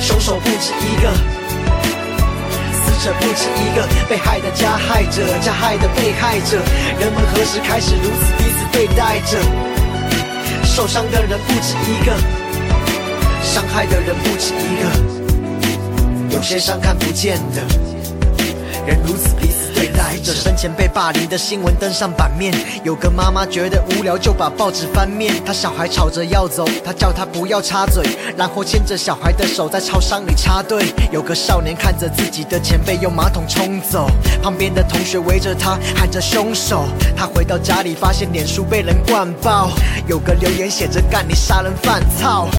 凶手不止一个，死者不止一个，被害的加害者，加害的被害者，人们何时开始如此彼此对待着？受伤的人不止一个，伤害的人不止一个，有些伤看不见的人如此彼此对待着。生前被霸凌的新闻登上版面，有个妈妈觉得无聊就把报纸翻面，她小孩吵着要走，她叫他不要插嘴，然后牵着小孩的手在超商里插队。有个少年看着自己的前辈用马桶冲走，旁边的同学围着他喊着凶手。他回到家里发现脸书被人灌爆，有个留言写着干你杀人犯操。